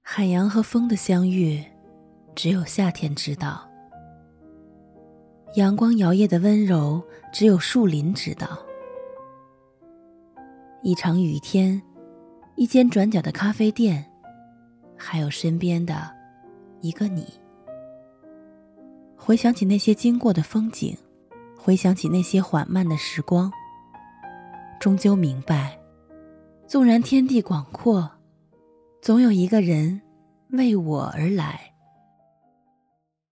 海洋和风的相遇，只有夏天知道；阳光摇曳的温柔，只有树林知道。一场雨天，一间转角的咖啡店，还有身边的一个你。回想起那些经过的风景，回想起那些缓慢的时光，终究明白，纵然天地广阔，总有一个人为我而来。